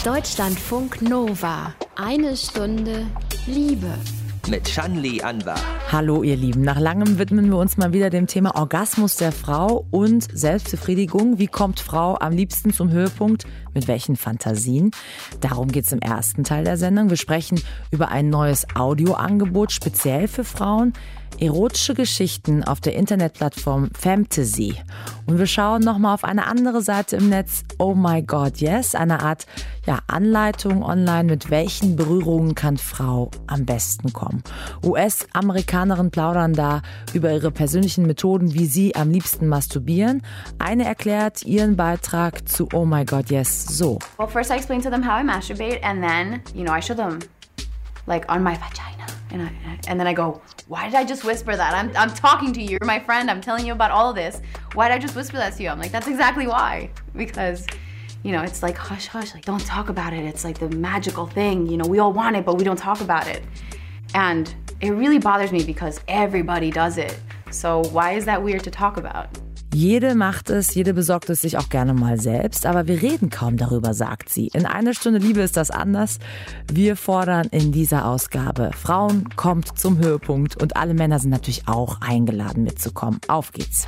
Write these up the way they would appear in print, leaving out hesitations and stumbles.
Deutschlandfunk Nova. Eine Stunde Liebe. Mit Shanli Anwar. Hallo ihr Lieben, nach langem widmen wir uns mal wieder dem Thema Orgasmus der Frau und Selbstbefriedigung. Wie kommt Frau am liebsten zum Höhepunkt? Mit welchen Fantasien? Darum geht es im ersten Teil der Sendung. Wir sprechen über ein neues Audioangebot speziell für Frauen. Erotische Geschichten auf der Internetplattform Fantasy. Und wir schauen nochmal auf eine andere Seite im Netz, Oh My God Yes, eine Art Anleitung online, mit welchen Berührungen kann Frau am besten kommen. US-Amerikanerinnen plaudern da über ihre persönlichen Methoden, wie sie am liebsten masturbieren. Eine erklärt ihren Beitrag zu Oh My God Yes so. Well, first I explain to them how I masturbate, and then, I show them, like, on my vagina. And then I go, why did I just whisper that? I'm talking to you, you're my friend, I'm telling you about all of this. Why did I just whisper that to you? I'm like, that's exactly why. Because, it's like, hush, hush, like, don't talk about it. It's like the magical thing, we all want it, but we don't talk about it. And it really bothers me because everybody does it. So why is that weird to talk about? Jede macht es, jede besorgt es sich auch gerne mal selbst, aber wir reden kaum darüber, sagt sie. In einer Stunde Liebe ist das anders. Wir fordern in dieser Ausgabe, Frauen kommt zum Höhepunkt und alle Männer sind natürlich auch eingeladen mitzukommen. Auf geht's.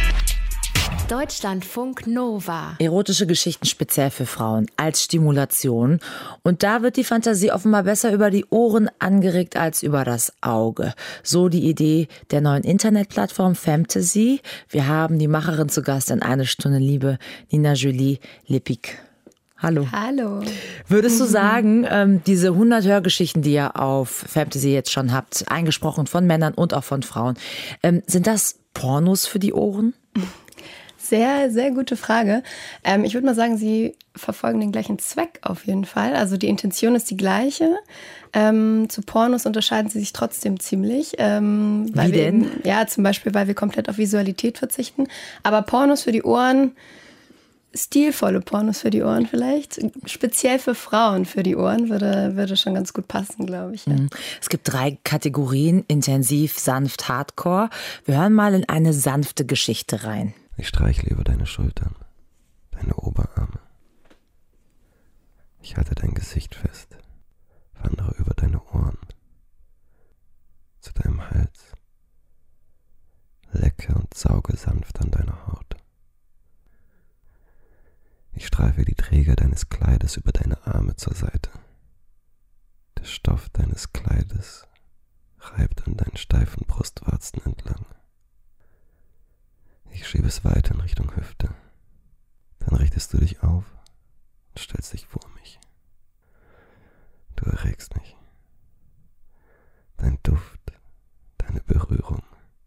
Deutschlandfunk Nova. Erotische Geschichten speziell für Frauen als Stimulation. Und da wird die Fantasie offenbar besser über die Ohren angeregt als über das Auge. So die Idee der neuen Internetplattform Fantasy. Wir haben die Macherin zu Gast in Eine Stunde Liebe, Nina-Julie Lippig. Hallo. Hallo. Würdest du sagen, diese 100 Hörgeschichten, die ihr auf Fantasy jetzt schon habt, eingesprochen von Männern und auch von Frauen, sind das Pornos für die Ohren? Sehr, sehr gute Frage. Ich würde mal sagen, sie verfolgen den gleichen Zweck auf jeden Fall. Also die Intention ist die gleiche. Zu Pornos unterscheiden sie sich trotzdem ziemlich. Wie denn? Zum Beispiel, weil wir komplett auf Visualität verzichten. Aber Pornos für die Ohren, stilvolle Pornos für die Ohren vielleicht, speziell für Frauen für die Ohren, würde schon ganz gut passen, glaube ich. Ja. Es gibt 3 Kategorien, intensiv, sanft, hardcore. Wir hören mal in eine sanfte Geschichte rein. Ich streichle über deine Schultern, deine Oberarme. Ich halte dein Gesicht fest, wandere über deine Ohren, zu deinem Hals, lecke und sauge sanft an deiner Haut. Ich streife die Träger deines Kleides über deine Arme zur Seite. Der Stoff deines Kleides reibt an deinen steifen Brustwarzen entlang. Ich schiebe es weiter in Richtung Hüfte. Dann richtest du dich auf und stellst dich vor mich. Du erregst mich. Dein Duft, deine Berührung,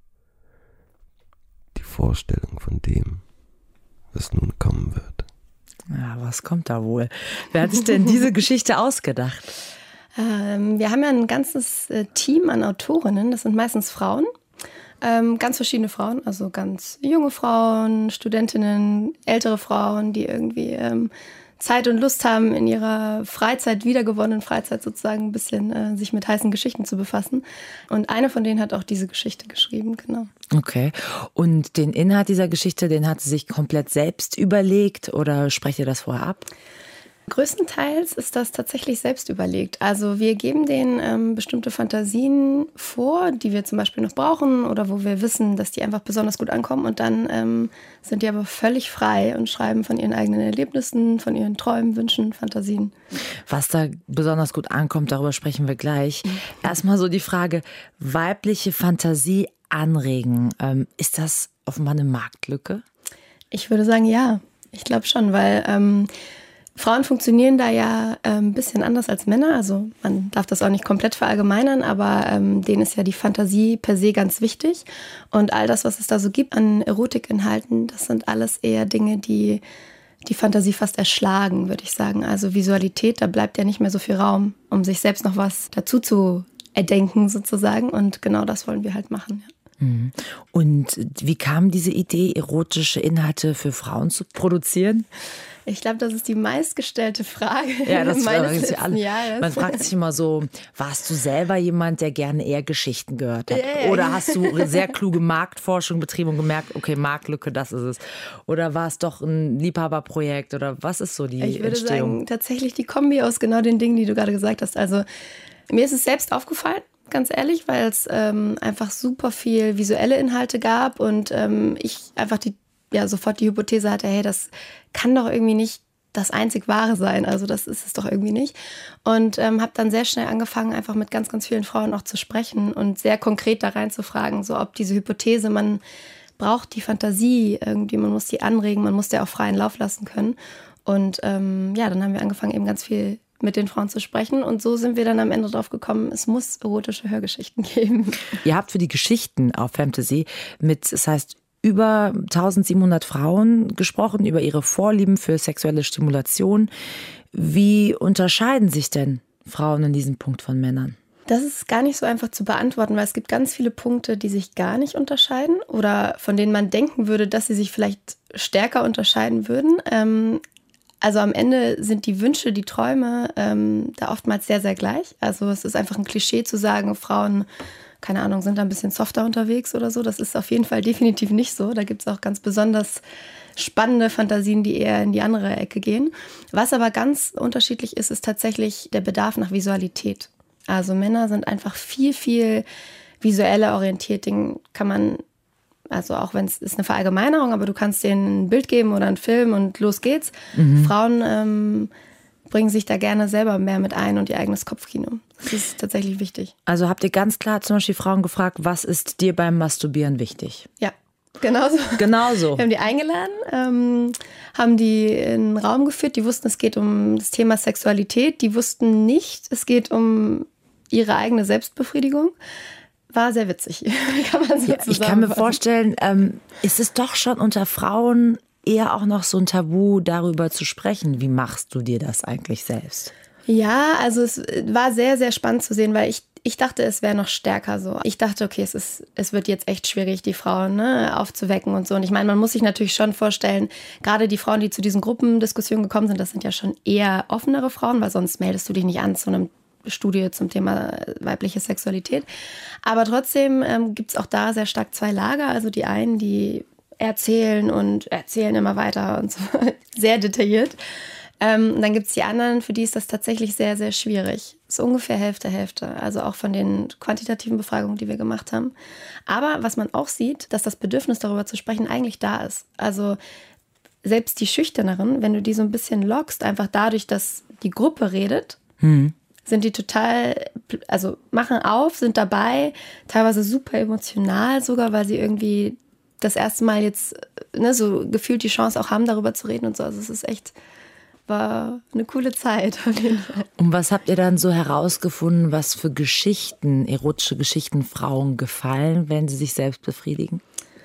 die Vorstellung von dem, was nun kommen wird. Ja, was kommt da wohl? Wer hat sich denn diese Geschichte ausgedacht? Wir haben ja ein ganzes Team an Autorinnen, das sind meistens Frauen. Ganz verschiedene Frauen, also ganz junge Frauen, Studentinnen, ältere Frauen, die irgendwie Zeit und Lust haben, in ihrer Freizeit, wiedergewonnenen Freizeit sozusagen ein bisschen sich mit heißen Geschichten zu befassen. Und eine von denen hat auch diese Geschichte geschrieben, genau. Okay. Und den Inhalt dieser Geschichte, den hat sie sich komplett selbst überlegt oder sprecht ihr das vorher ab? Größtenteils ist das tatsächlich selbst überlegt. Also wir geben denen bestimmte Fantasien vor, die wir zum Beispiel noch brauchen oder wo wir wissen, dass die einfach besonders gut ankommen. Und dann sind die aber völlig frei und schreiben von ihren eigenen Erlebnissen, von ihren Träumen, Wünschen, Fantasien. Was da besonders gut ankommt, darüber sprechen wir gleich. Erstmal so die Frage, weibliche Fantasie anregen. Ist das offenbar eine Marktlücke? Ich würde sagen, ja. Ich glaube schon, weil Frauen funktionieren da ja ein bisschen anders als Männer. Also man darf das auch nicht komplett verallgemeinern, aber denen ist ja die Fantasie per se ganz wichtig. Und all das, was es da so gibt an Erotikinhalten, das sind alles eher Dinge, die die Fantasie fast erschlagen, würde ich sagen. Also Visualität, da bleibt ja nicht mehr so viel Raum, um sich selbst noch was dazu zu erdenken sozusagen. Und genau das wollen wir halt machen, ja. Und wie kam diese Idee, erotische Inhalte für Frauen zu produzieren? Ich glaube, das ist die meistgestellte Frage meines letzten alle. Jahres. Man fragt sich immer so, warst du selber jemand, der gerne eher Geschichten gehört hat? Oder hast du sehr kluge Marktforschung betrieben und gemerkt, okay, Marktlücke, das ist es? Oder war es doch ein Liebhaberprojekt? Oder was ist so die Entstehung? Ich würde sagen, tatsächlich die Kombi aus genau den Dingen, die du gerade gesagt hast. Also mir ist es selbst aufgefallen, ganz ehrlich, weil es einfach super viel visuelle Inhalte gab und ich einfach sofort die Hypothese hatte, hey, das kann doch irgendwie nicht das einzig Wahre sein. Also das ist es doch irgendwie nicht. Und habe dann sehr schnell angefangen, einfach mit ganz, ganz vielen Frauen auch zu sprechen und sehr konkret da reinzufragen, so ob diese Hypothese, man braucht die Fantasie irgendwie, man muss die anregen, man muss der auch freien Lauf lassen können. Und dann haben wir angefangen, eben ganz viel mit den Frauen zu sprechen. Und so sind wir dann am Ende drauf gekommen, es muss erotische Hörgeschichten geben. Ihr habt für die Geschichten auf Fantasy das heißt, über 1700 Frauen gesprochen, über ihre Vorlieben für sexuelle Stimulation. Wie unterscheiden sich denn Frauen in diesem Punkt von Männern? Das ist gar nicht so einfach zu beantworten, weil es gibt ganz viele Punkte, die sich gar nicht unterscheiden oder von denen man denken würde, dass sie sich vielleicht stärker unterscheiden würden. Also am Ende sind die Wünsche, die Träume da oftmals sehr, sehr gleich. Also es ist einfach ein Klischee zu sagen, Frauen, keine Ahnung, sind da ein bisschen softer unterwegs oder so. Das ist auf jeden Fall definitiv nicht so. Da gibt es auch ganz besonders spannende Fantasien, die eher in die andere Ecke gehen. Was aber ganz unterschiedlich ist, ist tatsächlich der Bedarf nach Visualität. Also Männer sind einfach viel, viel visueller orientiert. Den kann man, also auch wenn es ist eine Verallgemeinerung, aber du kannst denen ein Bild geben oder einen Film und los geht's. Frauen bringen sich da gerne selber mehr mit ein und ihr eigenes Kopfkino. Das ist tatsächlich wichtig. Also habt ihr ganz klar zum Beispiel Frauen gefragt, was ist dir beim Masturbieren wichtig? Ja, genauso. Wir haben die eingeladen, haben die in einen Raum geführt. Die wussten, es geht um das Thema Sexualität. Die wussten nicht, es geht um ihre eigene Selbstbefriedigung. War sehr witzig, kann man so Ich kann mir vorstellen, ist es doch schon unter Frauen eher auch noch so ein Tabu, darüber zu sprechen. Wie machst du dir das eigentlich selbst? Ja, also es war sehr, sehr spannend zu sehen, weil ich dachte, es wäre noch stärker so. Ich dachte, okay, es wird jetzt echt schwierig, die Frauen aufzuwecken und so. Und ich meine, man muss sich natürlich schon vorstellen, gerade die Frauen, die zu diesen Gruppendiskussionen gekommen sind, das sind ja schon eher offenere Frauen, weil sonst meldest du dich nicht an zu einem Studie zum Thema weibliche Sexualität. Aber trotzdem gibt es auch da sehr stark zwei Lager. Also die einen, die erzählen immer weiter und so sehr detailliert. Dann gibt es die anderen, für die ist das tatsächlich sehr, sehr schwierig. Das ist ungefähr Hälfte. Also auch von den quantitativen Befragungen, die wir gemacht haben. Aber was man auch sieht, dass das Bedürfnis darüber zu sprechen eigentlich da ist. Also selbst die Schüchterneren, wenn du die so ein bisschen lockst, einfach dadurch, dass die Gruppe redet, sind die total, also machen auf, sind dabei, teilweise super emotional sogar, weil sie irgendwie das erste Mal jetzt so gefühlt die Chance auch haben, darüber zu reden und so. Also es ist echt, war eine coole Zeit auf jeden Fall. Und was habt ihr dann so herausgefunden, was für Geschichten, erotische Geschichten Frauen gefallen, wenn sie sich selbst befriedigen?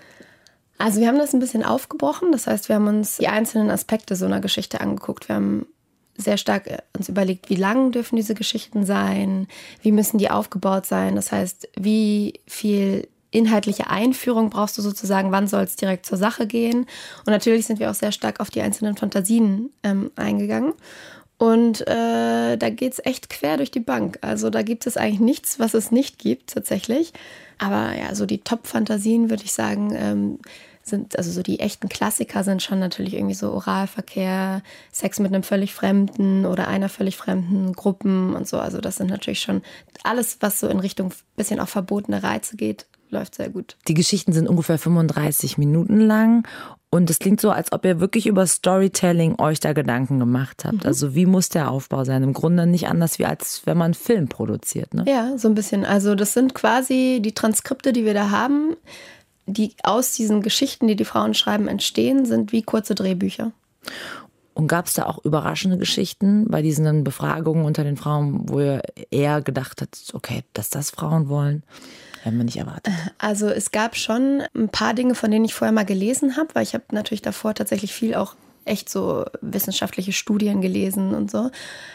Also wir haben das ein bisschen aufgebrochen. Das heißt, wir haben uns die einzelnen Aspekte so einer Geschichte angeguckt. Wir haben sehr stark uns überlegt, wie lang dürfen diese Geschichten sein, wie müssen die aufgebaut sein. Das heißt, wie viel inhaltliche Einführung brauchst du sozusagen, wann soll es direkt zur Sache gehen. Und natürlich sind wir auch sehr stark auf die einzelnen Fantasien eingegangen. Und da geht es echt quer durch die Bank. Also da gibt es eigentlich nichts, was es nicht gibt tatsächlich. Aber ja, so die Top-Fantasien, würde ich sagen, sind, also so die echten Klassiker sind schon natürlich irgendwie so Oralverkehr, Sex mit einem völlig Fremden oder einer völlig fremden, Gruppen und so. Also das sind natürlich schon alles, was so in Richtung bisschen auch verbotene Reize geht, läuft sehr gut. Die Geschichten sind ungefähr 35 Minuten lang und es klingt so, als ob ihr wirklich über Storytelling euch da Gedanken gemacht habt. Also wie muss der Aufbau sein? Im Grunde nicht anders, wie als wenn man einen Film produziert, ne? Ja, so ein bisschen. Also das sind quasi die Transkripte, die wir da haben, die aus diesen Geschichten, die die Frauen schreiben, entstehen, sind wie kurze Drehbücher. Und gab es da auch überraschende Geschichten bei diesen Befragungen unter den Frauen, wo ihr eher gedacht habt, okay, dass das Frauen wollen, hätten wir nicht erwartet? Also es gab schon ein paar Dinge, von denen ich vorher mal gelesen habe, weil ich habe natürlich davor tatsächlich viel auch echt so wissenschaftliche Studien gelesen und so,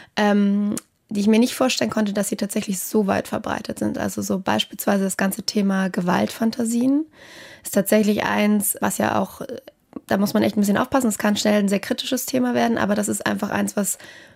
die ich mir nicht vorstellen konnte, dass sie tatsächlich so weit verbreitet sind. Also so beispielsweise das ganze Thema Gewaltfantasien ist tatsächlich eins, was ja auch da muss man echt ein bisschen aufpassen. Es kann schnell ein sehr kritisches Thema werden, aber das ist einfach eins, was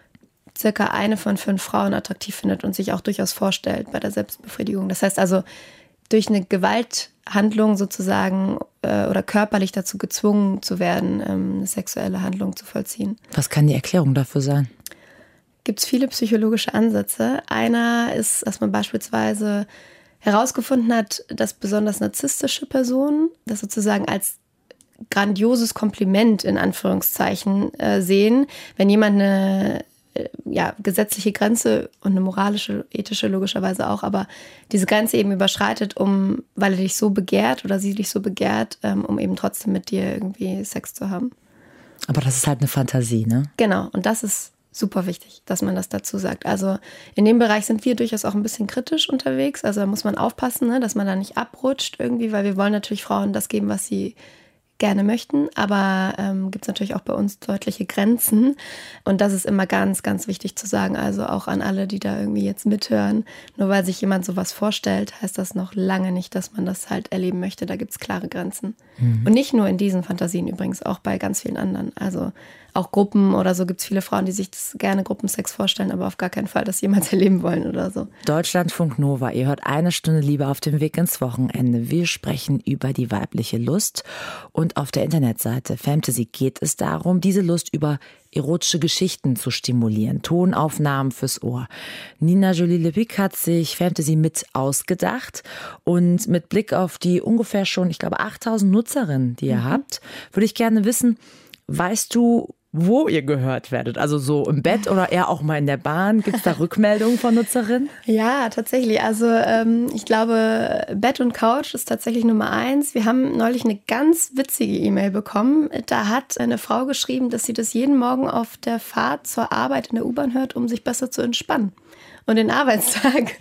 circa 1 von 5 Frauen attraktiv findet und sich auch durchaus vorstellt bei der Selbstbefriedigung. Das heißt also, durch eine Gewalthandlung sozusagen oder körperlich dazu gezwungen zu werden, eine sexuelle Handlung zu vollziehen. Was kann die Erklärung dafür sein? Gibt es viele psychologische Ansätze. Einer ist, dass man beispielsweise herausgefunden hat, dass besonders narzisstische Personen das sozusagen als grandioses Kompliment in Anführungszeichen sehen, wenn jemand eine gesetzliche Grenze und eine moralische, ethische logischerweise auch, aber diese Grenze eben überschreitet, weil er dich so begehrt oder sie dich so begehrt, um eben trotzdem mit dir irgendwie Sex zu haben. Aber das ist halt eine Fantasie, ne? Genau, und das ist super wichtig, dass man das dazu sagt. Also in dem Bereich sind wir durchaus auch ein bisschen kritisch unterwegs, also da muss man aufpassen, ne, dass man da nicht abrutscht irgendwie, weil wir wollen natürlich Frauen das geben, was sie gerne möchten, aber gibt es natürlich auch bei uns deutliche Grenzen und das ist immer ganz, ganz wichtig zu sagen, also auch an alle, die da irgendwie jetzt mithören, nur weil sich jemand sowas vorstellt, heißt das noch lange nicht, dass man das halt erleben möchte, da gibt es klare Grenzen. Und nicht nur in diesen Fantasien übrigens, auch bei ganz vielen anderen, also auch Gruppen oder so gibt es viele Frauen, die sich das gerne Gruppensex vorstellen, aber auf gar keinen Fall das jemals erleben wollen oder so. Deutschlandfunk Nova, ihr hört 1 Stunde Liebe auf dem Weg ins Wochenende. Wir sprechen über die weibliche Lust und auf der Internetseite Fantasy geht es darum, diese Lust über erotische Geschichten zu stimulieren, Tonaufnahmen fürs Ohr. Nina Jolie Lepic hat sich Fantasy mit ausgedacht und mit Blick auf die ungefähr schon, ich glaube, 8000 Nutzerinnen, die ihr habt, würde ich gerne wissen, weißt du, wo ihr gehört werdet? Also so im Bett oder eher auch mal in der Bahn? Gibt es da Rückmeldungen von Nutzerinnen? Ja, tatsächlich. Also ich glaube, Bett und Couch ist tatsächlich Nummer 1. Wir haben neulich eine ganz witzige E-Mail bekommen. Da hat eine Frau geschrieben, dass sie das jeden Morgen auf der Fahrt zur Arbeit in der U-Bahn hört, um sich besser zu entspannen. Und den Arbeitstag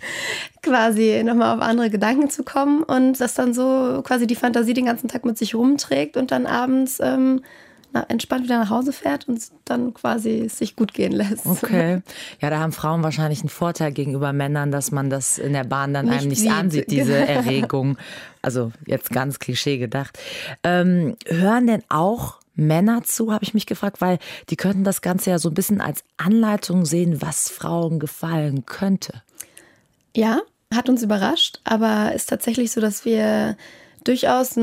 quasi nochmal auf andere Gedanken zu kommen und das dann so quasi die Fantasie den ganzen Tag mit sich rumträgt und dann abends entspannt wieder nach Hause fährt und dann quasi sich gut gehen lässt. Okay. Ja, da haben Frauen wahrscheinlich einen Vorteil gegenüber Männern, dass man das in der Bahn dann einem nicht ansieht, diese Erregung. Also jetzt ganz Klischee gedacht. Hören denn auch Männer zu, habe ich mich gefragt, weil die könnten das Ganze ja so ein bisschen als Anleitung sehen, was Frauen gefallen könnte. Ja, hat uns überrascht, aber ist tatsächlich so, dass wir durchaus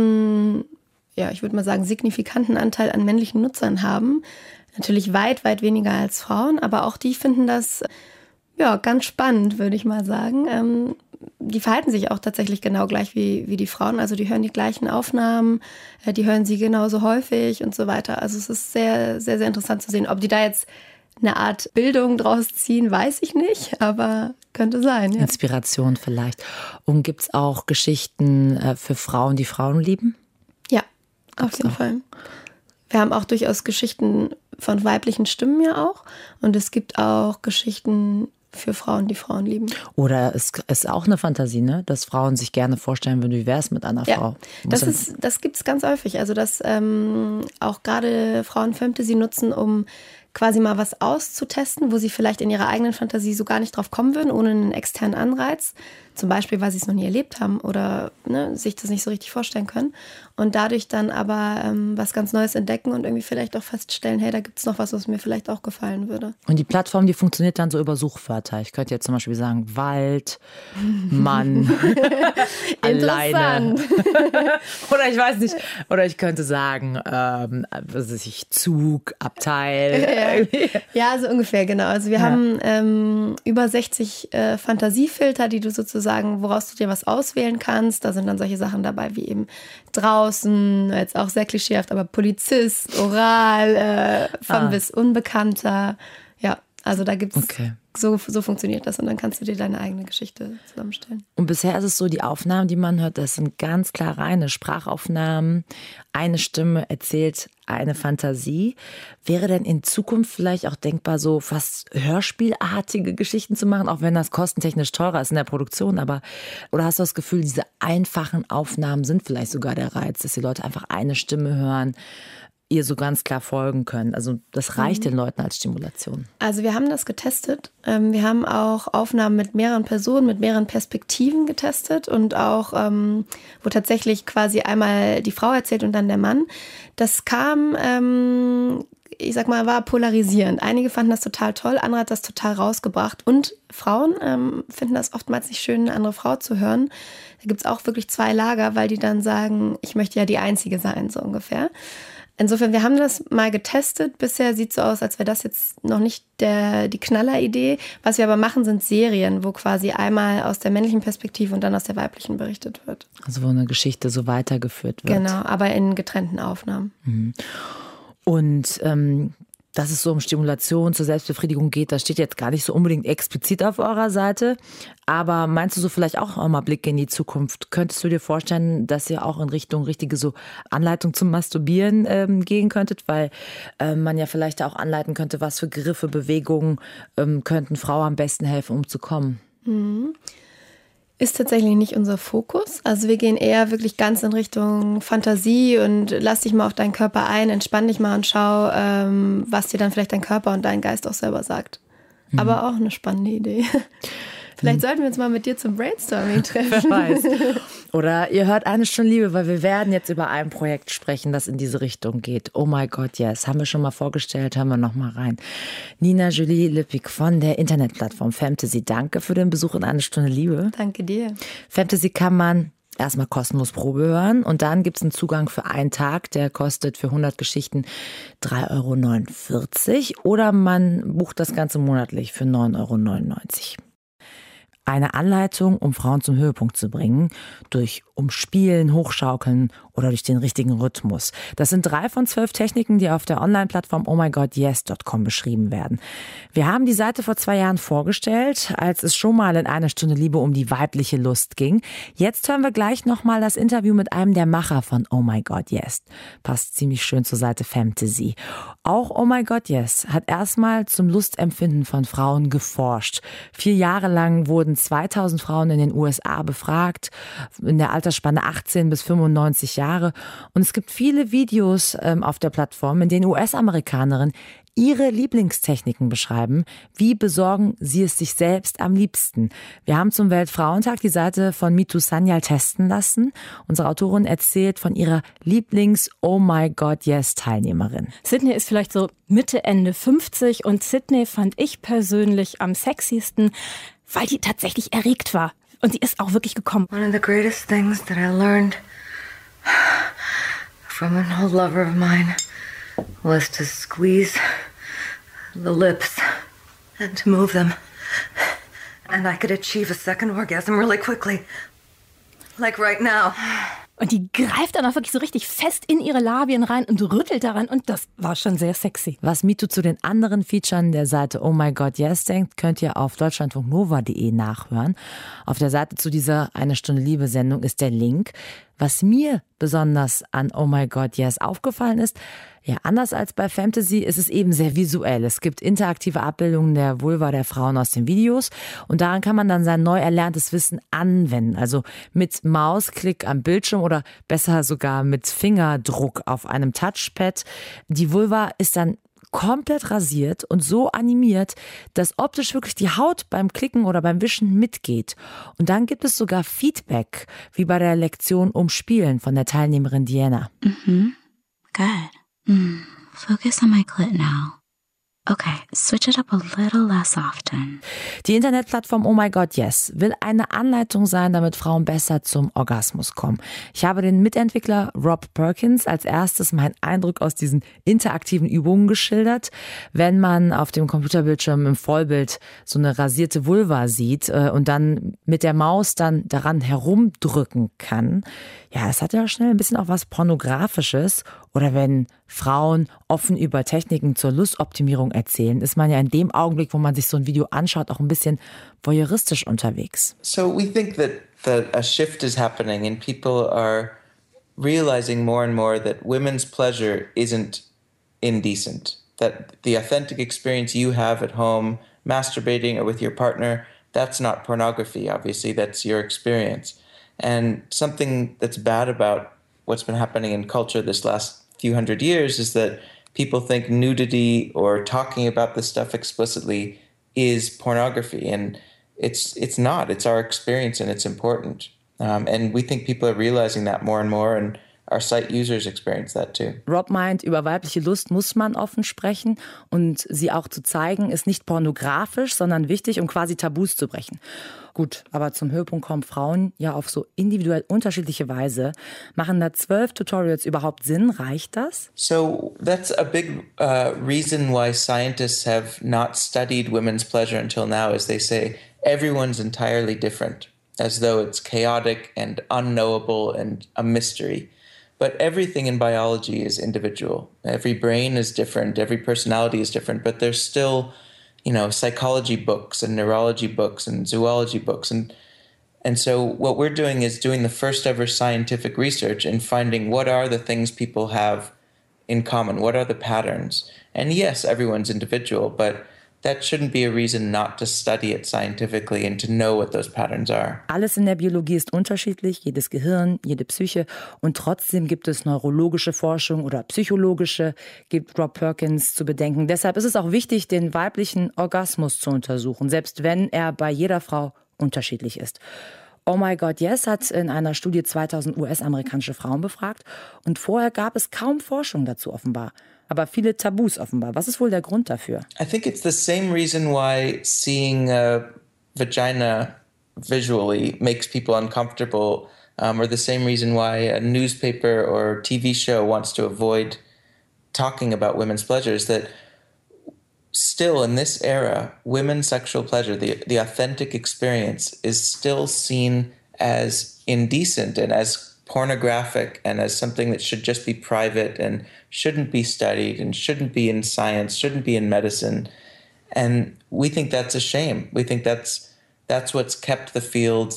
ich würde mal sagen, signifikanten Anteil an männlichen Nutzern haben. Natürlich weit, weit weniger als Frauen, aber auch die finden das ganz spannend, würde ich mal sagen. Die verhalten sich auch tatsächlich genau gleich wie die Frauen. Also die hören die gleichen Aufnahmen, die hören sie genauso häufig und so weiter. Also es ist sehr, sehr, sehr interessant zu sehen. Ob die da jetzt eine Art Bildung draus ziehen, weiß ich nicht, aber könnte sein. Ja. Inspiration vielleicht. Und gibt es auch Geschichten für Frauen, die Frauen lieben? Ja, auf jeden Fall. Wir haben auch durchaus Geschichten von weiblichen Stimmen ja auch. Und es gibt auch Geschichten für Frauen, die Frauen lieben. Oder es ist auch eine Fantasie, ne? Dass Frauen sich gerne vorstellen würden, wie wäre es mit einer Frau. Das gibt es ganz häufig. Also dass auch gerade Frauen Fantasy nutzen, um quasi mal was auszutesten, wo sie vielleicht in ihrer eigenen Fantasie so gar nicht drauf kommen würden, ohne einen externen Anreiz. Zum Beispiel, weil sie es noch nie erlebt haben oder sich das nicht so richtig vorstellen können. Und dadurch dann aber was ganz Neues entdecken und irgendwie vielleicht auch feststellen, hey, da gibt es noch was mir vielleicht auch gefallen würde. Und die Plattform, die funktioniert dann so über Suchwörter. Ich könnte jetzt zum Beispiel sagen, Wald, Mann, alleine. Oder ich weiß nicht. Oder ich könnte sagen, Zug, Abteil. Ja, so ungefähr, genau. Also wir haben über 60 Fantasiefilter, die du sozusagen, woraus du dir was auswählen kannst. Da sind dann solche Sachen dabei wie eben draußen, jetzt auch sehr klischeehaft, aber Polizist, Oral, von bis Unbekannter. Ja, also da gibt's so funktioniert das und dann kannst du dir deine eigene Geschichte zusammenstellen. Und bisher ist es so, die Aufnahmen, die man hört, das sind ganz klar reine Sprachaufnahmen. Eine Stimme erzählt eine Fantasie. Wäre denn in Zukunft vielleicht auch denkbar, so fast hörspielartige Geschichten zu machen, auch wenn das kostentechnisch teurer ist in der Produktion, aber oder hast du das Gefühl, diese einfachen Aufnahmen sind vielleicht sogar der Reiz, dass die Leute einfach eine Stimme hören, ihr so ganz klar folgen können. Also das reicht den Leuten als Stimulation. Also wir haben das getestet. Wir haben auch Aufnahmen mit mehreren Personen, mit mehreren Perspektiven getestet und auch, wo tatsächlich quasi einmal die Frau erzählt und dann der Mann. Das kam, ich sag mal, war polarisierend. Einige fanden das total toll, andere hat das total rausgebracht. Und Frauen finden das oftmals nicht schön, eine andere Frau zu hören. Da gibt es auch wirklich zwei Lager, weil die dann sagen, ich möchte ja die Einzige sein, so ungefähr. Insofern, wir haben das mal getestet. Bisher sieht es so aus, als wäre das jetzt noch nicht die Knalleridee. Was wir aber machen, sind Serien, wo quasi einmal aus der männlichen Perspektive und dann aus der weiblichen berichtet wird. Also wo eine Geschichte so weitergeführt wird. Genau, aber in getrennten Aufnahmen. Mhm. Und dass es so um Stimulation zur Selbstbefriedigung geht, das steht jetzt gar nicht so unbedingt explizit auf eurer Seite. Aber meinst du so vielleicht auch mal Blick in die Zukunft? Könntest du dir vorstellen, dass ihr auch in Richtung richtige so Anleitung zum Masturbieren gehen könntet? Weil man ja vielleicht auch anleiten könnte, was für Griffe, Bewegungen könnten Frauen am besten helfen, um zu kommen. Mhm. Ist tatsächlich nicht unser Fokus. Also wir gehen eher wirklich ganz in Richtung Fantasie und lass dich mal auf deinen Körper ein, entspann dich mal und schau, was dir dann vielleicht dein Körper und dein Geist auch selber sagt. Aber auch eine spannende Idee. Vielleicht sollten wir uns mal mit dir zum Brainstorming treffen. Wer weiß. Oder ihr hört eine Stunde Liebe, weil wir werden jetzt über ein Projekt sprechen, das in diese Richtung geht. Oh my God, yes. Haben wir schon mal vorgestellt, hören wir noch mal rein. Nina Julie Lippig von der Internetplattform Fantasy. Danke für den Besuch in eine Stunde Liebe. Danke dir. Fantasy kann man erstmal kostenlos Probe hören und dann gibt es einen Zugang für einen Tag, der kostet für 100 Geschichten 3,49 € oder man bucht das Ganze monatlich für 9,99 €. Eine Anleitung, um Frauen zum Höhepunkt zu bringen, durch Umspielen, Hochschaukeln oder durch den richtigen Rhythmus. Das sind 3 von 12 Techniken, die auf der Online-Plattform ohmygodyes.com beschrieben werden. Wir haben die Seite vor 2 Jahren vorgestellt, als es schon mal in einer Stunde Liebe um die weibliche Lust ging. Jetzt hören wir gleich nochmal das Interview mit einem der Macher von Oh My God Yes. Passt ziemlich schön zur Seite Fantasy. Auch Oh My God Yes hat erstmal zum Lustempfinden von Frauen geforscht. 4 Jahre lang wurden 2000 Frauen in den USA befragt, in der Altersspanne 18 bis 95 Jahre. Und es gibt viele Videos auf der Plattform, in denen US-Amerikanerinnen ihre Lieblingstechniken beschreiben. Wie besorgen sie es sich selbst am liebsten? Wir haben zum Weltfrauentag die Seite von Mitu Sanyal testen lassen. Unsere Autorin erzählt von ihrer Lieblings-Oh My God Yes-Teilnehmerin. Sydney ist vielleicht so Mitte, Ende 50 und Sydney fand ich persönlich am sexiesten, weil die tatsächlich erregt war. Und die ist auch wirklich gekommen. One of the greatest things that I learned from an old lover of mine was to squeeze the lips and to move them. And I could achieve a second orgasm really quickly. Like right now. Und die greift dann auch wirklich so richtig fest in ihre Labien rein und rüttelt daran. Und das war schon sehr sexy. Was Mitu zu den anderen Featuren der Seite Oh My God Yes denkt, könnt ihr auf deutschlandfunknova.de nachhören. Auf der Seite zu dieser Eine Stunde Liebe-Sendung ist der Link. Was mir besonders an Oh My God Yes aufgefallen ist, ja, anders als bei Fantasy ist es eben sehr visuell. Es gibt interaktive Abbildungen der Vulva der Frauen aus den Videos und daran kann man dann sein neu erlerntes Wissen anwenden. Also mit Mausklick am Bildschirm oder besser sogar mit Fingerdruck auf einem Touchpad. Die Vulva ist dann komplett rasiert und so animiert, dass optisch wirklich die Haut beim Klicken oder beim Wischen mitgeht. Und dann gibt es sogar Feedback, wie bei der Lektion Umspielen von der Teilnehmerin Diana. Good. Focus on my clit now. Okay, switch it up a little less often. Die Internetplattform Oh My God Yes will eine Anleitung sein, damit Frauen besser zum Orgasmus kommen. Ich habe den Mitentwickler Rob Perkins als erstes meinen Eindruck aus diesen interaktiven Übungen geschildert. Wenn man auf dem Computerbildschirm im Vollbild so eine rasierte Vulva sieht und dann mit der Maus dann daran herumdrücken kann, ja, es hat ja schnell ein bisschen auch was Pornografisches. Oder wenn Frauen offen über Techniken zur Lustoptimierung erzählen, ist man ja in dem Augenblick, wo man sich so ein Video anschaut, auch ein bisschen voyeuristisch unterwegs. So we think that a shift is happening and people are realizing more and more that women's pleasure isn't indecent. That the authentic experience you have at home, masturbating or with your partner, that's not pornography, obviously, that's your experience. And something that's bad about what's been happening in culture this last few hundred years is that people think nudity or talking about this stuff explicitly is pornography, and it's not. It's our experience, and it's important. And we think people are realizing that more and more, and our site users experience that too. Rob meint, über weibliche Lust muss man offen sprechen und sie auch zu zeigen, ist nicht pornografisch, sondern wichtig, um quasi Tabus zu brechen. Gut, aber zum Höhepunkt kommen Frauen ja auf so individuell unterschiedliche Weise. Machen da 12 Tutorials überhaupt Sinn? Reicht das? So that's a big reason why scientists have not studied women's pleasure until now, is they say everyone's entirely different, as though it's chaotic and unknowable and a mystery. But everything in biology is individual. Every brain is different, every personality is different, but there's still, psychology books and neurology books and zoology books. And so what we're doing is doing the first ever scientific research and finding what are the things people have in common, what are the patterns. And yes, everyone's individual, but that shouldn't be a reason not to study it scientifically and to know what those patterns are. Alles in der Biologie ist unterschiedlich, jedes Gehirn, jede Psyche. Und trotzdem gibt es neurologische Forschung oder psychologische, gibt Rob Perkins zu bedenken. Deshalb ist es auch wichtig, den weiblichen Orgasmus zu untersuchen, selbst wenn er bei jeder Frau unterschiedlich ist. Oh My God Yes hat in einer Studie 2000 US-amerikanische Frauen befragt. Und vorher gab es kaum Forschung dazu offenbar. Aber viele Tabus offenbar. Was ist wohl der Grund dafür? I think it's the same reason why seeing a vagina visually makes people uncomfortable, or the same reason why a newspaper or TV show wants to avoid talking about women's pleasures, that still in this era, women's sexual pleasure, the authentic experience, is still seen as indecent and as pornographic and as something that should just be private and shouldn't be studied and shouldn't be in science, shouldn't be in medicine. And we think that's a shame. We think that's what's kept the field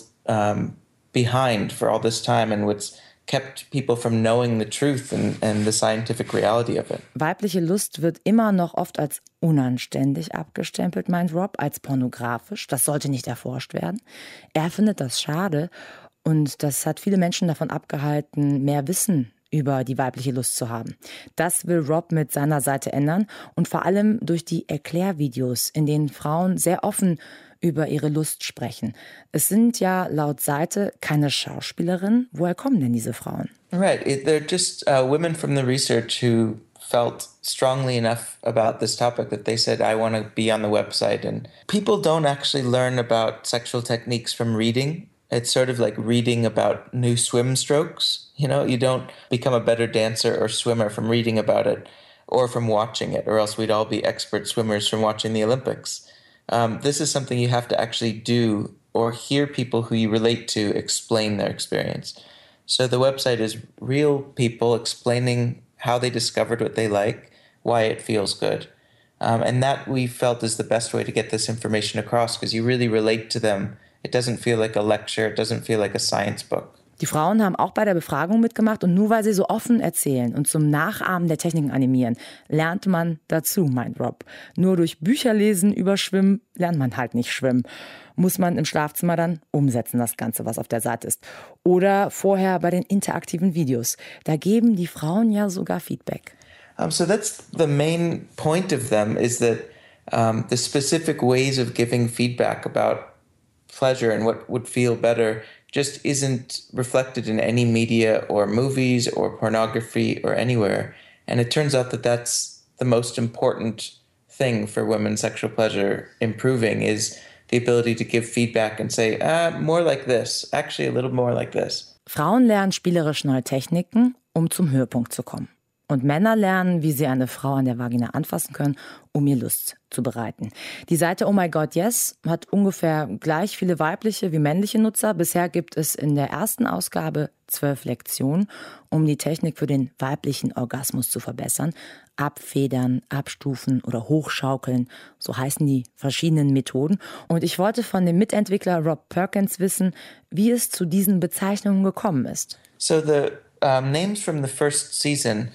behind for all this time and what's kept people from knowing the truth and the scientific reality of it. Weibliche Lust wird immer noch oft als unanständig abgestempelt, meint Rob, als pornografisch. Das sollte nicht erforscht werden. Er findet das schade. Und das hat viele Menschen davon abgehalten, mehr Wissen über die weibliche Lust zu haben. Das will Rob mit seiner Seite ändern und vor allem durch die Erklärvideos, in denen Frauen sehr offen über ihre Lust sprechen. Es sind ja laut Seite keine Schauspielerinnen. Woher kommen denn diese Frauen? Right, they're just women from the research who felt strongly enough about this topic that they said, I want to be on the website. And people don't actually learn about sexual techniques from reading. It's sort of like reading about new swim strokes. You don't become a better dancer or swimmer from reading about it or from watching it, or else we'd all be expert swimmers from watching the Olympics. This is something you have to actually do or hear people who you relate to explain their experience. So the website is real people explaining how they discovered what they like, why it feels good. And that we felt is the best way to get this information across, because you really relate to them. It doesn't feel like a lecture, it doesn't feel like a science book. Die Frauen haben auch bei der Befragung mitgemacht und nur weil sie so offen erzählen und zum Nachahmen der Techniken animieren, lernt man dazu, meint Rob. Nur durch Bücherlesen über Schwimmen lernt man halt nicht schwimmen. Muss man im Schlafzimmer dann umsetzen, das Ganze, was auf der Seite ist. Oder vorher bei den interaktiven Videos. Da geben die Frauen ja sogar Feedback. So that's the main point of them, is that the specific ways of giving feedback about pleasure and what would feel better just isn't reflected in any media or movies or pornography or anywhere. And it turns out that that's the most important thing for women's sexual pleasure improving, is the ability to give feedback and say, more like this, actually a little more like this. Frauen lernen spielerisch neue Techniken, um zum Höhepunkt zu kommen. Und Männer lernen, wie sie eine Frau an der Vagina anfassen können, um ihr Lust zu bereiten. Die Seite Oh My God Yes hat ungefähr gleich viele weibliche wie männliche Nutzer. Bisher gibt es in der ersten Ausgabe 12 Lektionen, um die Technik für den weiblichen Orgasmus zu verbessern. Abfedern, abstufen oder hochschaukeln, so heißen die verschiedenen Methoden. Und ich wollte von dem Mitentwickler Rob Perkins wissen, wie es zu diesen Bezeichnungen gekommen ist. So the names from the first season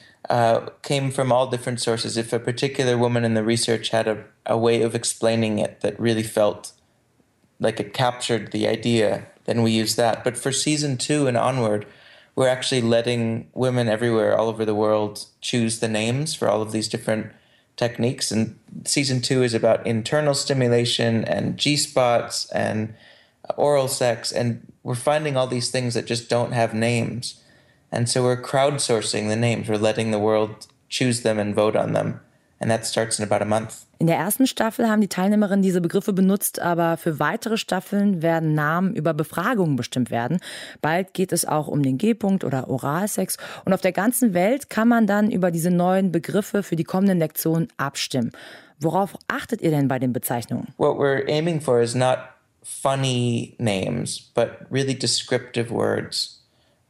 came from all different sources. If a particular woman in the research had a way of explaining it that really felt like it captured the idea, then we used that. But for season 2 and onward, we're actually letting women everywhere, all over the world, choose the names for all of these different techniques. And season 2 is about internal stimulation and G-spots and oral sex. And we're finding all these things that just don't have names. And so we're crowdsourcing the names. We're letting the world choose them and vote on them. And that starts in about a month. In der ersten Staffel haben die Teilnehmerinnen diese Begriffe benutzt, aber für weitere Staffeln werden Namen über Befragungen bestimmt werden. Bald geht es auch um den G-Punkt oder Oralsex. Und auf der ganzen Welt kann man dann über diese neuen Begriffe für die kommenden Lektionen abstimmen. Worauf achtet ihr denn bei den Bezeichnungen? What we're aiming for is not funny names, but really descriptive words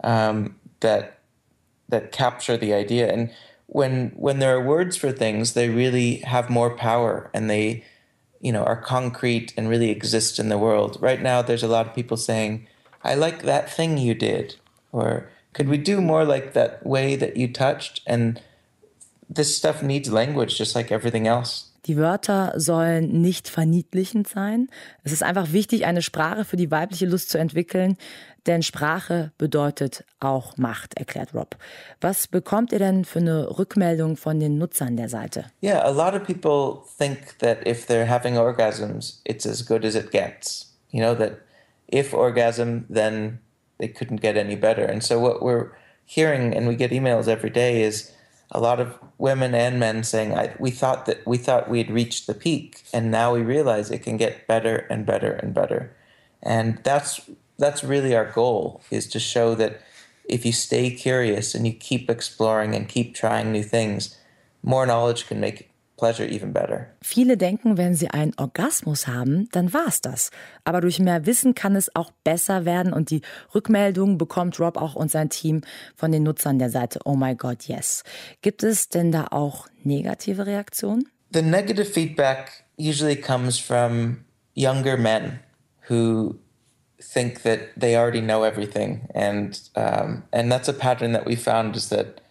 that capture the idea. And when there are words for things, they really have more power and they, are concrete and really exist in the world. Right now, there's a lot of people saying, I like that thing you did, or could we do more like that way that you touched? And this stuff needs language, just like everything else. Die Wörter sollen nicht verniedlichend sein. Es ist einfach wichtig, eine Sprache für die weibliche Lust zu entwickeln, denn Sprache bedeutet auch Macht, erklärt Rob. Was bekommt ihr denn für eine Rückmeldung von den Nutzern der Seite? Yeah, a lot of people think that if they're having orgasms, it's as good as it gets. That if orgasm, then they couldn't get any better. And so what we're hearing, and we get emails every day, is a lot of women and men saying, we thought we'd reached the peak, and now we realize it can get better and better and better. And that's really our goal, is to show that if you stay curious and you keep exploring and keep trying new things, more knowledge can make pleasure even better. Viele denken, wenn sie einen Orgasmus haben, dann war's das. Aber durch mehr Wissen kann es auch besser werden und die Rückmeldung bekommt Rob auch und sein Team von den Nutzern der Seite Oh My God Yes. Gibt es denn da auch negative Reaktionen? The negative feedback usually comes from younger men who think that they already know everything, and that's a pattern that we found, is that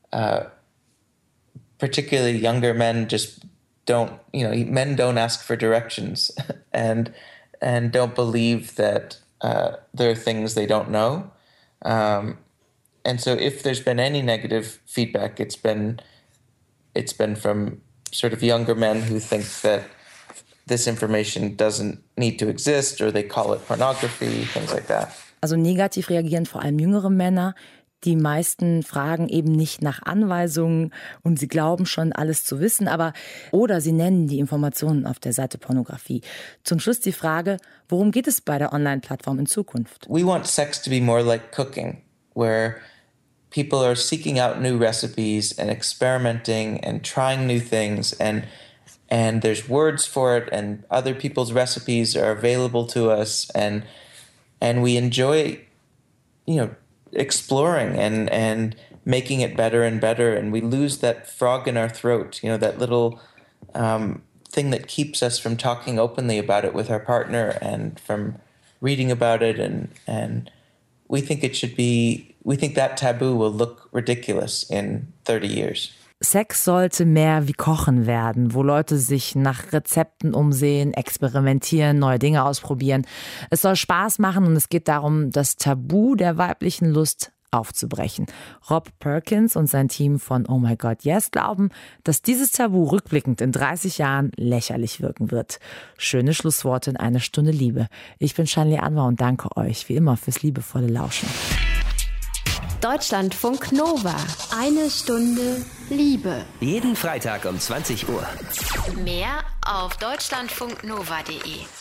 particularly younger men just men don't ask for directions and don't believe that there are things they don't know. And so if there's been any negative feedback, it's been from sort of younger men who think that this information doesn't need to exist, or they call it pornography, things like that. Also negativ reagieren vor allem jüngere Männer. Die meisten fragen eben nicht nach Anweisungen und sie glauben schon alles zu wissen, oder sie nennen die Informationen auf der Seite Pornografie. Zum Schluss die Frage, worum geht es bei der Online-Plattform in Zukunft? We want sex to be more like cooking, where people are seeking out new recipes and experimenting and trying new things, and there's words for it, and other people's recipes are available to us, and we enjoy, exploring and making it better and better, and we lose that frog in our throat, that little thing that keeps us from talking openly about it with our partner and from reading about it, and we think that taboo will look ridiculous in 30 years. Sex sollte mehr wie Kochen werden, wo Leute sich nach Rezepten umsehen, experimentieren, neue Dinge ausprobieren. Es soll Spaß machen und es geht darum, das Tabu der weiblichen Lust aufzubrechen. Rob Perkins und sein Team von Oh My God Yes glauben, dass dieses Tabu rückblickend in 30 Jahren lächerlich wirken wird. Schöne Schlussworte in eine Stunde Liebe. Ich bin Shanli Anwar und danke euch wie immer fürs liebevolle Lauschen. Deutschlandfunk Nova. Eine Stunde Liebe. Jeden Freitag um 20 Uhr. Mehr auf deutschlandfunknova.de.